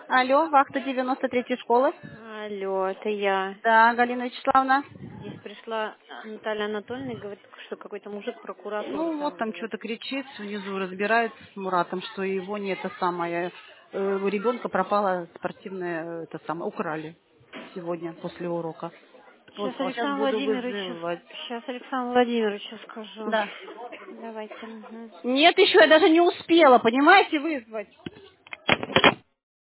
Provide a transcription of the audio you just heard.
Алло, вахта 93-й школы. Алло, это я. Да, Галина Вячеславовна. Здесь пришла Наталья Анатольевна и говорит, что какой-то мужик прокуратуру Ну, вот там там звонит. что-то кричит, внизу разбирается с Муратом, что его не это самое, у ребенка пропала спортивная, это самое, украли сегодня после урока. Вот Сейчас сейчас Александру буду Владимировичу, вызывать. сейчас Александру Владимировичу скажу. Да. Давайте. Угу. Нет, еще я даже не успела, понимаете, вызвать.